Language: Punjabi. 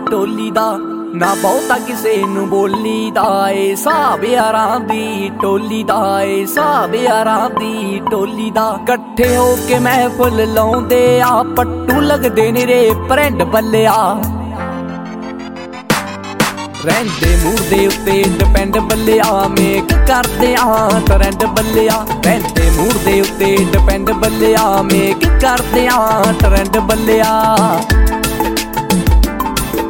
ਟੋਲੀ ਦਾ, ਨਾ ਬਹੁਤਾ ਕਿਸੇ ਨੂੰ ਬੋਲੀ ਦਾ ਏ। ਹਿਸਾਬ ਯਾਰਾਂ ਦੀ ਟੋਲੀ ਦਾ ਏ, ਹਿਸਾਬ ਯਾਰਾਂ ਦੀ ਟੋਲੀ ਦਾ। ਇਕੱਠੇ ਹੋ ਕੇ ਮਹਿਫਲ ਲਾਉਂਦੇ ਆ, ਪੱਟੂ ਲੱਗਦੇ ਨੇ ਰੇ ਫਰੈਂਡ ਬੱਲਿਆ। ਰਹਿੰਦੇ ਮੂਡ ਦੇ ਉੱਤੇ ਡਿਪੈਂਡ ਬੱਲਿਆ, ਮੇਕ ਕਰਦੇ ਆ ਟਰੈਂਡ ਬੱਲਿਆ। ਰਹਿੰਦੇ ਮੂਡ ਦੇ ਉੱਤੇ ਡਿਪੈਂਡ ਬੱਲਿਆ, ਮੇਕ ਕਰਦੇ ਆ ਟਰੈਂਡ ਬੱਲਿਆ।